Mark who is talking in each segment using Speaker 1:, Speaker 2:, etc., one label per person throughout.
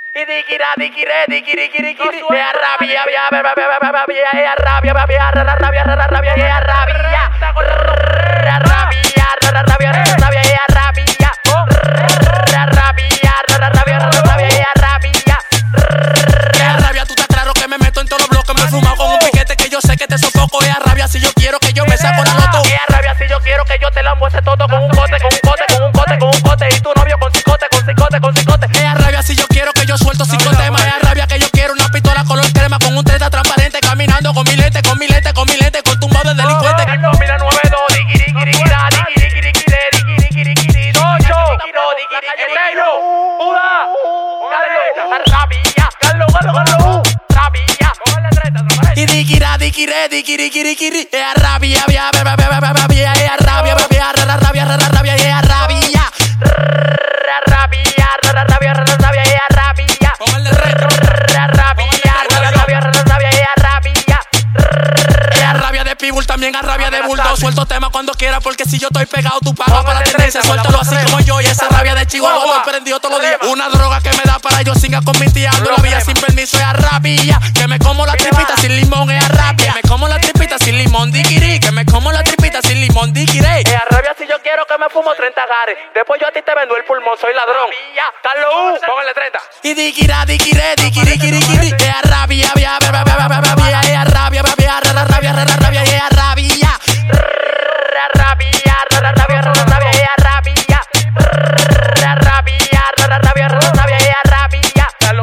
Speaker 1: Y dikira, dikire, dikirikirikiri. Ea rabia, ea rabia, ea rabia, rabia, rabia, rabia, ea rabia. Ea rabia, rabia, rabia, ea rabia. Ea rabia, rabia, rabia, ea rabia. Ea rabia, tú estás claro que me meto en todos los bloques. Me he fumado con un piquete que yo sé que te sofoco. Ea rabia, si yo quiero que yo me saco la loto. Ea rabia, si yo quiero que yo te la muestre todo con un cote, con un cote, con un cote, con un cote. Y tu novio con cicote, con cicote, con cicote. Ea rabia, si yo quiero que yo suelto cinco temas. Ea rabia, que yo quiero una pistola color crema con un 30 transparente. Caminando con mi lente, con mi lente, con mi lente, con tumbado de delincuente. No, mira, 9-2, dikirikirikira, dikirikirikire, dikirikirikiri, docho, dikirikirikiri, Uda, rabia, rabia, y dikira, dikire, dikirikirikiri, ea rabia, ea rabia, ea rabia, rabia, rabia, rabia, ea rabia, rabia, rabia, rabia, ea rabia, póngale reto, rabia, rabia, rabia, ea rabia, ea rabia de Pitbull, también a rabia de Bulldog. Suelto tema cuando quiera porque si yo estoy pegado tú pagas para la tendencia. Suéltalo así como yo y esa rabia de Chihuahua estoy prendido todos los días. Una droga que me da para yo singa con mi tía. Ando la vía sin permiso, ea rabia. Que me como la tripita sin limón, ea rabia. Me como la tripita sin limón, dikiri. Que me como la tripita sin limón, dikiri. Ea rabia si yo quiero que me fumo 30 gares. Después yo a ti te vendo el pulmón, soy ladrón. Carlos, póngale 30. Y dikira, dikire, dikirikirikiri. Ea rabia, ea rabia, ea rabia, rabia, rabia, rabia, ea rabia. Rabia, rabia, rabia, ea rabia. Rabia, rabia, rabia, ea rabia.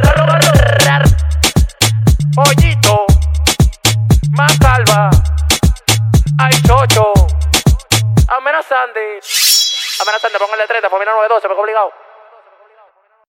Speaker 1: Pollito, más calva, ay chocho, amenazante, póngale 30, pues mira 9-12, me he obligado.